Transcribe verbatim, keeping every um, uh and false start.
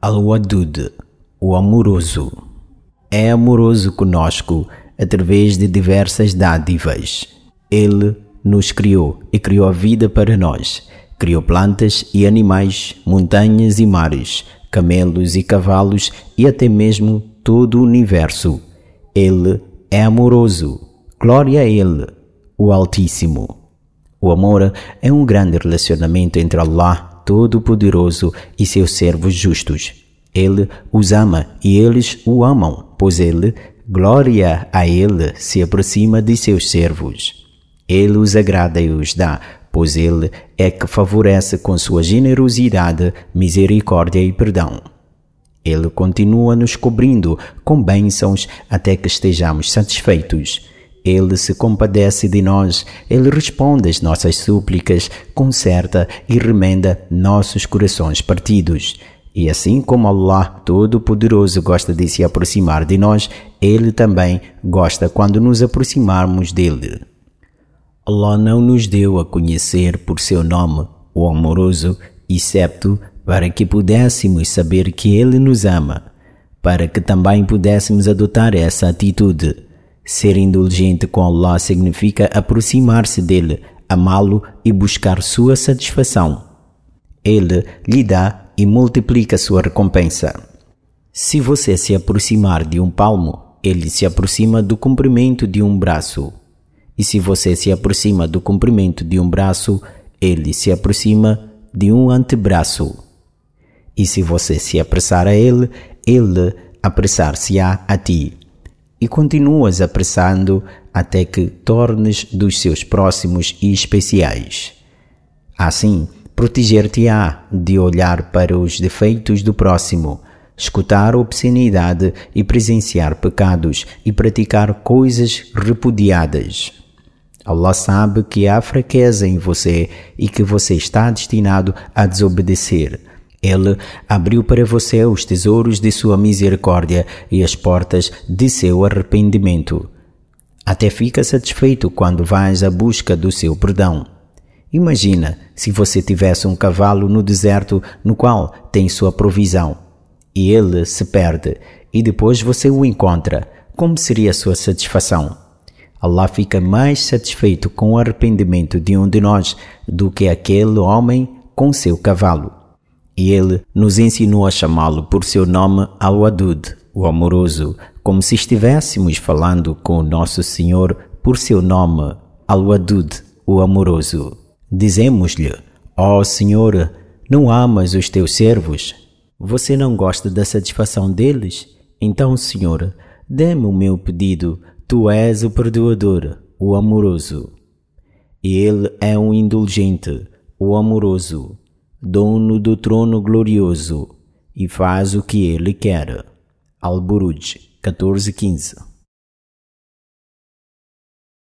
Al-Wadud, o amoroso. É amoroso conosco através de diversas dádivas. Ele nos criou e criou a vida para nós. Criou plantas e animais, montanhas e mares, camelos e cavalos e até mesmo todo o universo. Ele é amoroso. Glória a Ele, o Altíssimo. O amor é um grande relacionamento entre Allah Todo-Poderoso e seus servos justos. Ele os ama e eles o amam, pois Ele, glória a Ele, se aproxima de seus servos. Ele os agrada e os dá, pois Ele é que favorece com sua generosidade, misericórdia e perdão. Ele continua nos cobrindo com bênçãos até que estejamos satisfeitos. Ele se compadece de nós, Ele responde às nossas súplicas, conserta e remenda nossos corações partidos. E assim como Allah Todo-Poderoso gosta de se aproximar de nós, Ele também gosta quando nos aproximarmos dEle. Allah não nos deu a conhecer por seu nome, o amoroso, excepto para que pudéssemos saber que Ele nos ama, para que também pudéssemos adotar essa atitude. Ser indulgente com Allah significa aproximar-se dele, amá-lo e buscar sua satisfação. Ele lhe dá e multiplica sua recompensa. Se você se aproximar de um palmo, ele se aproxima do comprimento de um braço. E se você se aproxima do comprimento de um braço, ele se aproxima de um antebraço. E se você se apressar a ele, ele apressar-se-á a ti. E continuas apressando até que tornes dos seus próximos e especiais. Assim, proteger-te-á de olhar para os defeitos do próximo, escutar obscenidade e presenciar pecados e praticar coisas repudiadas. Allah sabe que há fraqueza em você e que você está destinado a desobedecer. Ele abriu para você os tesouros de sua misericórdia e as portas de seu arrependimento. Até fica satisfeito quando vais à busca do seu perdão. Imagina se você tivesse um cavalo no deserto no qual tem sua provisão, e ele se perde, e depois você o encontra. Como seria a sua satisfação? Allah fica mais satisfeito com o arrependimento de um de nós do que aquele homem com seu cavalo. E Ele nos ensinou a chamá-lo por seu nome Al-Wadud, o amoroso, como se estivéssemos falando com o nosso Senhor por seu nome Al-Wadud, o amoroso. Dizemos-lhe: ó oh, Senhor, não amas os teus servos? Você não gosta da satisfação deles? Então, Senhor, dê-me o meu pedido, Tu és o perdoador, o amoroso. E Ele é um indulgente, o amoroso, dono do trono glorioso, e faz o que Ele quer. Al-Buruj catorze, quinze.